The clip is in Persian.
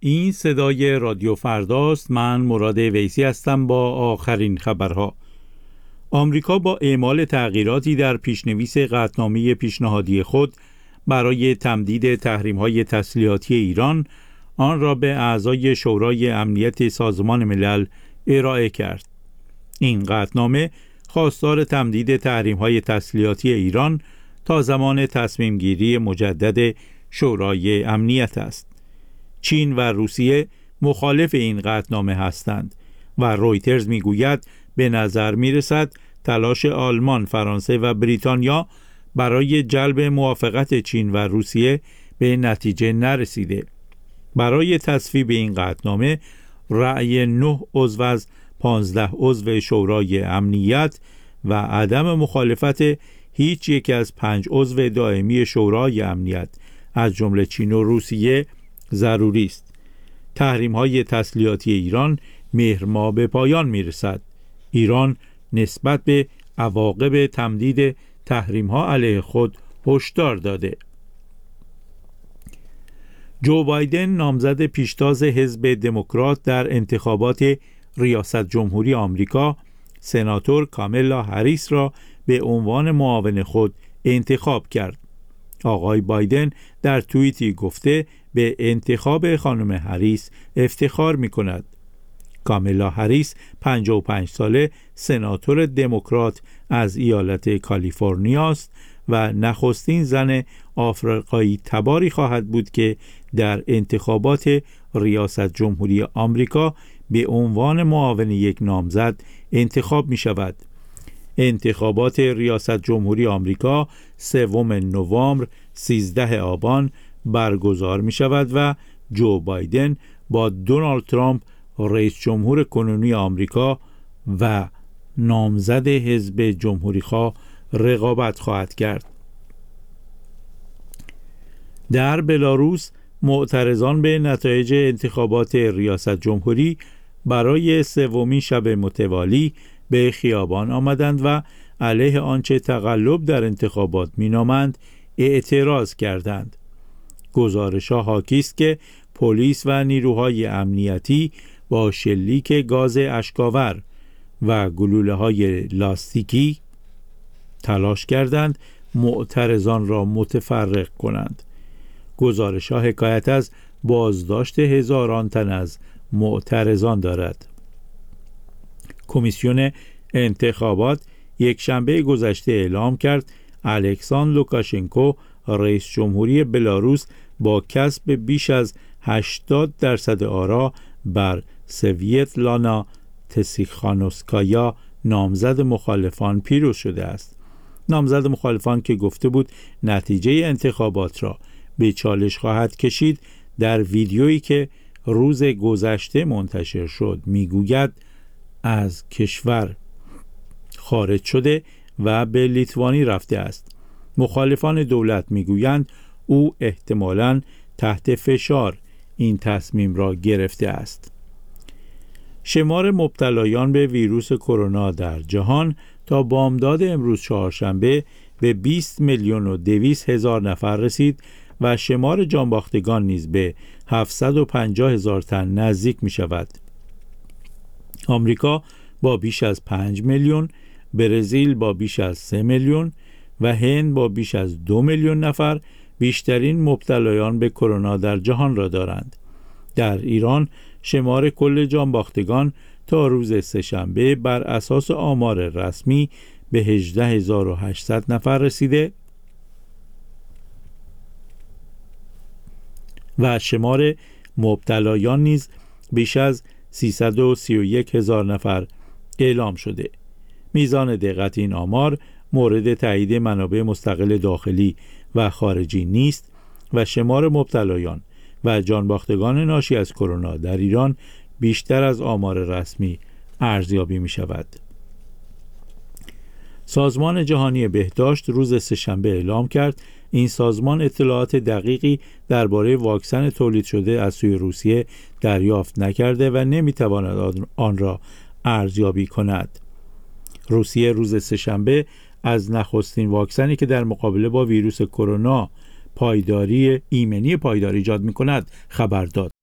این صدای رادیو فرداست. من مراد ویسی هستم با آخرین خبرها. آمریکا با اعمال تغییراتی در پیشنویس قطعنامه پیشنهادی خود برای تمدید تحریم‌های تسلیحاتی ایران، آن را به اعضای شورای امنیت سازمان ملل ارائه کرد. این قطعنامه خواستار تمدید تحریم‌های تسلیحاتی ایران تا زمان تصمیم گیری مجدد شورای امنیت است. چین و روسیه مخالف این قطعنامه هستند و رویترز میگوید به نظر میرسد تلاش آلمان، فرانسه و بریتانیا برای جلب موافقت چین و روسیه به نتیجه نرسیده. برای تصویب این قطعنامه رأی 9 عضو از 15 عضو شورای امنیت و عدم مخالفت هیچ یک از 5 عضو دائمی شورای امنیت از جمله چین و روسیه ضروری است. تحریم‌های تسلیحاتی ایران مهر ماه به پایان می‌رسد. ایران نسبت به عواقب تمدید تحریم‌ها علیه خود هشدار داده. جو بایدن، نامزد پیشتاز حزب دموکرات در انتخابات ریاست جمهوری آمریکا، سناتور کاملا هریس را به عنوان معاون خود انتخاب کرد. آقای بایدن در توییتی گفته به انتخاب خانم هریس افتخار می کند. کاملا هریس 55 ساله سناتور دموکرات از ایالت کالیفرنیا است و نخستین زن آفریقایی تباری خواهد بود که در انتخابات ریاست جمهوری آمریکا به عنوان معاون یک نامزد انتخاب می شود. انتخابات ریاست جمهوری آمریکا 3 نوامبر 13 آبان برگزار می شود و جو بایدن با دونالد ترامپ رئیس جمهور کنونی آمریکا و نامزد حزب جمهوری‌خواه رقابت خواهد کرد. در بلاروس معترضان به نتایج انتخابات ریاست جمهوری برای 3مین شب متوالی به خیابان آمدند و علیه آنچه تقلب در انتخابات مینامند اعتراض کردند. گزارش‌ها حاکی است که پلیس و نیروهای امنیتی با شلیک گاز اشک‌آور و گلوله‌های لاستیکی تلاش کردند معترضان را متفرق کنند. گزارش‌ها حکایت از بازداشت هزاران تن از معترضان دارد. کمیسیون انتخابات یک شنبه گذشته اعلام کرد الکساندر لوکاشنکو، رئیس جمهوری بلاروس، با کسب بیش از 80% آرا بر سویتلانا تسیخانوسکایا، نامزد مخالفان، پیروز شده است. نامزد مخالفان که گفته بود نتیجه انتخابات را به چالش خواهد کشید، در ویدیویی که روز گذشته منتشر شد میگوید از کشور خارج شده و به لیتوانی رفته است. مخالفان دولت میگویند او احتمالاً تحت فشار این تصمیم را گرفته است. شمار مبتلایان به ویروس کرونا در جهان تا بامداد امروز چهارشنبه به 20,200,000 نفر رسید و شمار جانباختگان نیز به 750,000 تن نزدیک می شود. آمریکا با بیش از 5 میلیون، برزیل با بیش از 3 میلیون و هند با بیش از 2 میلیون نفر بیشترین مبتلایان به کرونا در جهان را دارند. در ایران شمار کل جانباختگان تا روز سه‌شنبه بر اساس آمار رسمی به 18,800 نفر رسیده و شمار مبتلایان نیز بیش از 331,000 نفر اعلام شده. میزان دقت این آمار مورد تایید منابع مستقل داخلی و خارجی نیست و شمار مبتلایان و جانباختگان ناشی از کرونا در ایران بیشتر از آمار رسمی ارزیابی می شود. سازمان جهانی بهداشت روز سه‌شنبه اعلام کرد این سازمان اطلاعات دقیقی درباره واکسن تولید شده از سوی روسیه دریافت نکرده و نمیتواند آن را ارزیابی کند. روسیه روز سه‌شنبه از نخستین واکسنی که در مقابله با ویروس کرونا ایمنی پایدار ایجاد می‌کند خبر داد.